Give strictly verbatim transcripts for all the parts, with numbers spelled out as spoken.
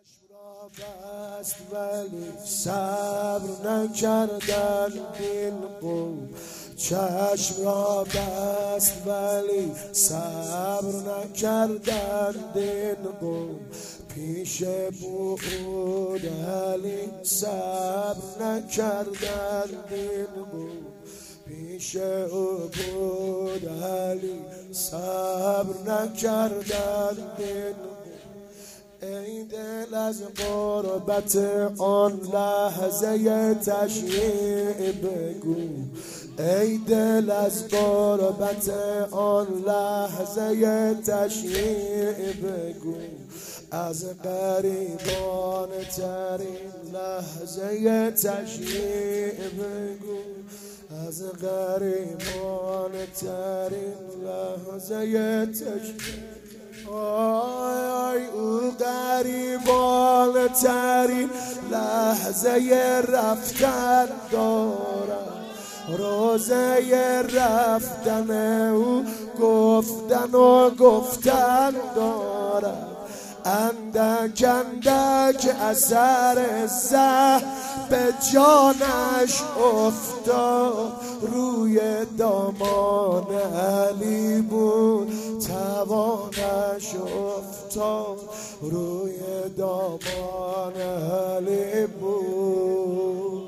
چشم را بست ولی صبر نکردن این قوم. چشم را بست ولی صبر نکردن این قوم. پیش بود علی صبر نکردن این قوم. پیش او بود علی صبر نکردن این قوم. ای دل از غربت آن لحظه تشییع بگو. ای دل از غربت آن لحظه تشییع بگو. از غریبان ترین لحظه تشییع بگو. از غریبان ترین لحظه تشییع. آی آی او غریبان ترین لحظه رفتن دارد. روزه رفتن او گفتن و گفتن دارد. اندک اندک اثر زهر به جانش افتاد. روی دامان علی بود توانش افتاد. روی دامان علی بود.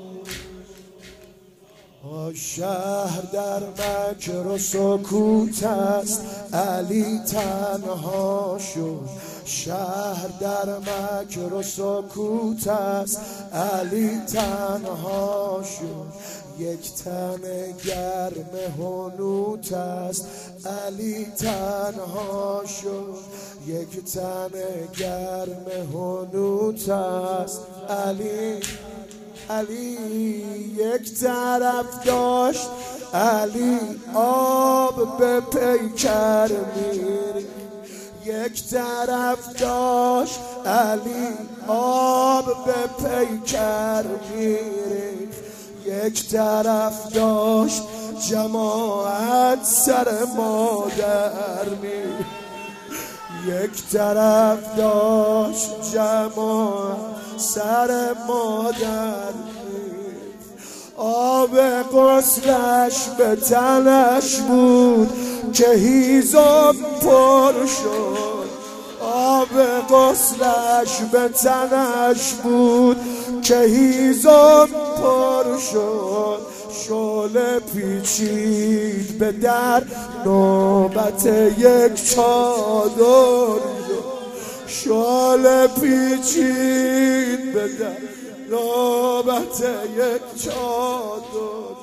شهر در مکر و سکوت است علی تنها شد. شهر در مکر و سکوت است علی تنها شد. یک تن گرم حنوط است علی تنها شد. یک تن گرم حنوط است علی. علی یک طرف داشت علی آب به پیکر میری. یک طرف داشت علی آب به پیکر میری. یک طرف داشت جماعت سر مادر میری. یک طرف داشت جماعت سر مادر میری. آب غسلش به تنش بود که هیزم پر شد. آب غسلش به تنش بود که هیزم پر شد. شعله پیچید به در نوبت یک چادر. شعله پیچید به در نوبت یک چادر.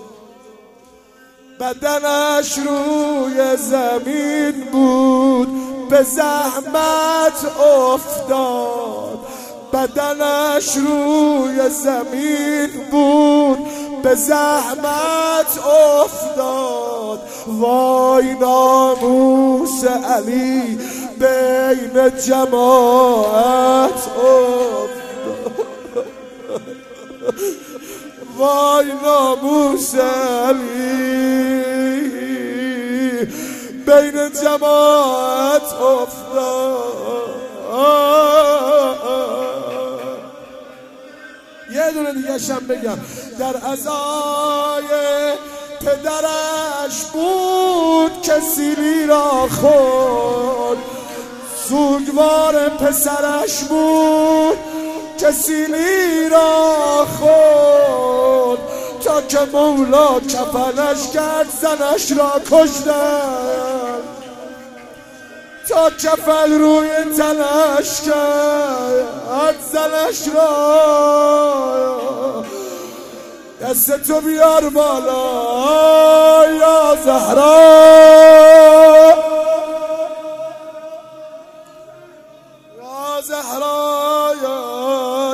بدنش روی زمین بود به زحمت افتاد. بدنش روی زمین بود به زحمت افتاد. وای ناموس علی بین جماعت افتاد. وای ناموس علی بین جماعت افتاد. یه دونه دیگه شم بگم. در عزای پدرش بود که سیلی را خورد. سوگوار پسرش بود که سیلی را خورد. تا که مولا کفنش کرد زنش را کشتن. تا کفل روی تنش کرد زنش را. دست تو بیار بالا یا زهرا. یا زهرا یا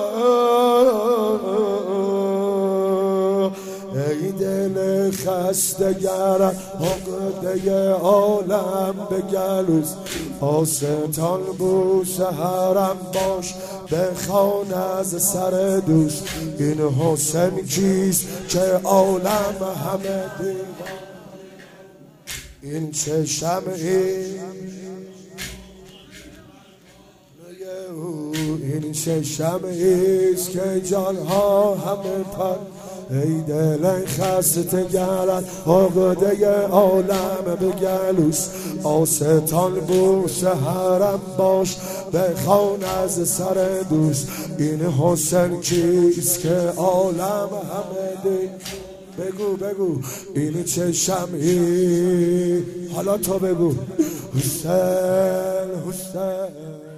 ای دل خستگر عقده عالم به گلوز. آستان بوس حرم باش بخوان از سر دوست. این حسین کیست که عالم همه دیوان. این چه شمعی این چه شمعیست که جانها همه پر ای دل خسته گرد عقده عالم به گلوس آستان بوس حرم باش بخوان از سر دوست این حسن کیست که عالم همه دی بگو بگو این چه شمعی حالا تو بگو حسین حسین